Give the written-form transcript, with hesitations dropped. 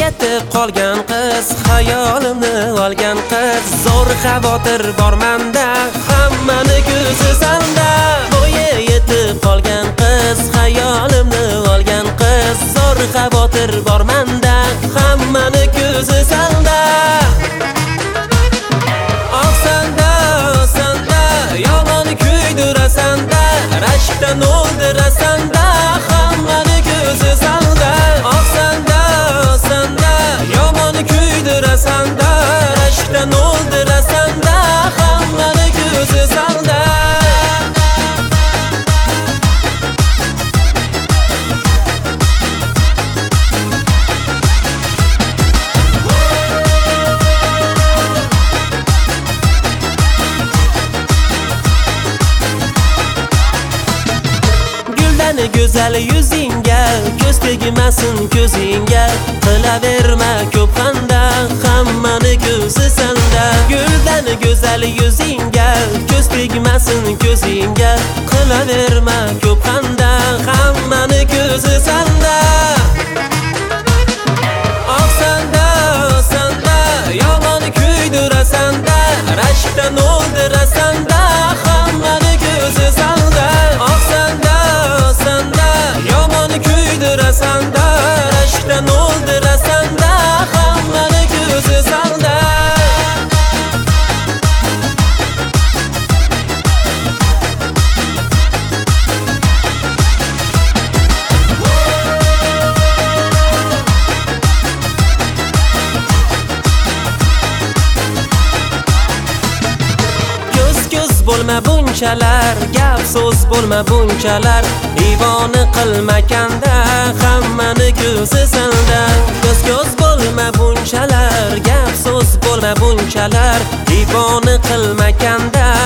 yetib qolgan qiz, xayolimni olgan qiz. Zo'r xavotir bor menda, hammani ko'zi sanda. Bo'yi yetib qolgan qiz, xayolimni olgan qiz. Zo'r xavotir bor menda, hammani ko'zi sanda. Oqsanda, sanda, yomon kuydurasanda, rashkdan o'ldirasanda, hammani ko'zi sanda. Oqsanda, sanda, yomon kuydurasanda, rashkdan o'ldirasanda, hammani ko'zi sanda. Go'zal yuzingga, ko'z tegmasin ko'zingga. Qilaverma ko'p xanda, hammani ko'zi sanda. Guldan go'zal yuzingga, ko'z tegmasin ko'zingga. Qilaverma ko'p xanda, hammani ko'zi sanda. Oqsanda, sanda, yomon kuydurasanda, rashkdan o'ldirasanda, hammani ko'zi sanda. Oqsanda, sanda, yomon kuydurasanda, rashkdan o'ldirasanda, hammani ko'zi sanda. Bo'lma bunchalar, gap so'z bo'lma bunchalar. Ivoni qilmakanda, hammani ko'zi sanda. Ko'z bo'lma bunchalar, gap so'z bo'lma bunchalar. Ivoni qilmakanda,